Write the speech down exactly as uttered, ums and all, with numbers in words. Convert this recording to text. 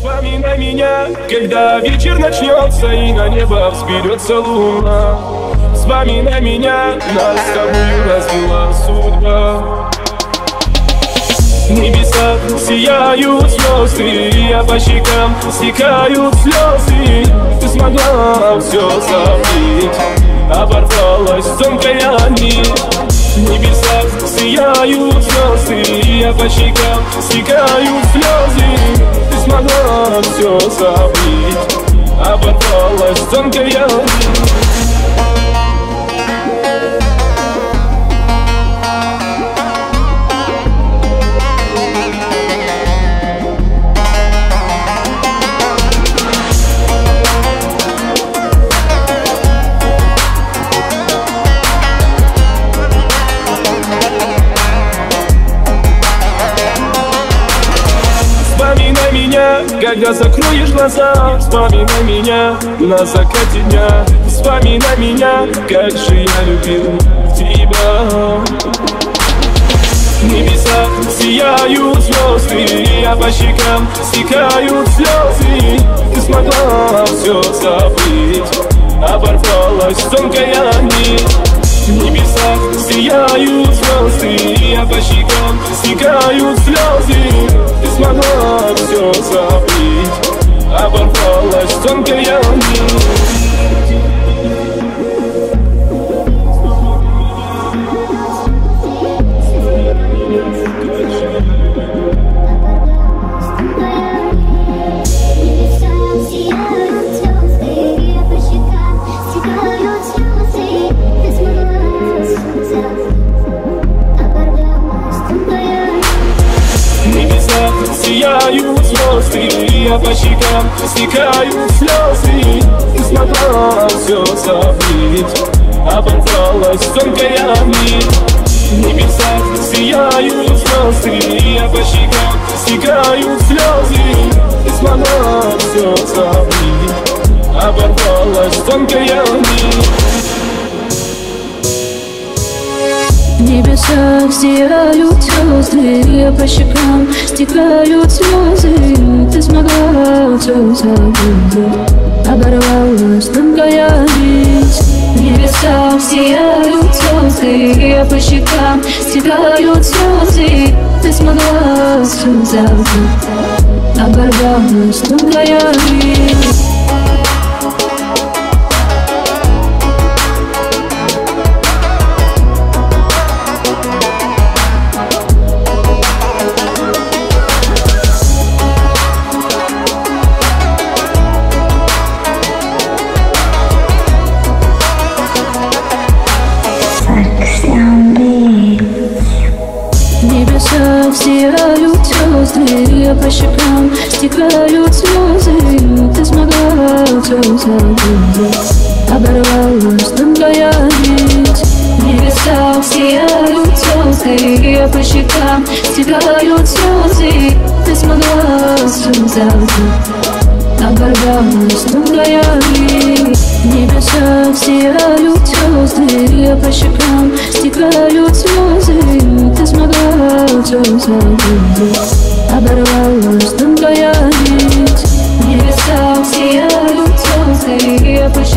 Вспоминай меня, когда вечер начнется и на небо взберется луна. Вспоминай меня, нас с тобою развела судьба. В небесах сияют звезды, а по щекам стекают слезы. Ты смогла все забыть, оборвалась тонкая нить. В небесах сияют звезды, а по щекам стекают слезы. Ты смогла все забыть, оборвалась тонкая нить. Вспоминай меня, когда закроешь глаза. Вспоминай меня на закате дня. Вспоминай меня, как же я любил тебя. В небесах сияют звезды, а по щекам стекают слезы. Ты смогла все забыть, оборвалась тонкая нить. В небесах сияют звезды, а по щекам стекают слезы. Ты смогла все забыть, оборвалась тонкая нить. Сияют звезды, а по щекам стекают слезы. Ты смогла все забыть, оборвалась тонкая нить. В небесах сияют звезды, а по щекам стекают слезы. Ты смогла все забыть, оборвалась тонкая нить. В небесах сияют звезды, а по щекам стекают слезы. Ты смогла все забыть, оборвалась тонкая нить. В небесах сияют звезды, а по щекам стекают слезы. Ты смогла все забыть, оборвалась тонкая нить. В небесах сияют звезды, а по щекам стекают слезы. Ты смогла все забыть, оборвалась тонкая нить. В небесах сияют звезды, а по щекам стекают слезы. Ты смогла все забыть, оборвалась тонкая нить. В небесах сияют звезды, а по щекам стекают слезы. Ты смогла все забыть, оборвалась тонкая нить. В небесах сияют звезды, а по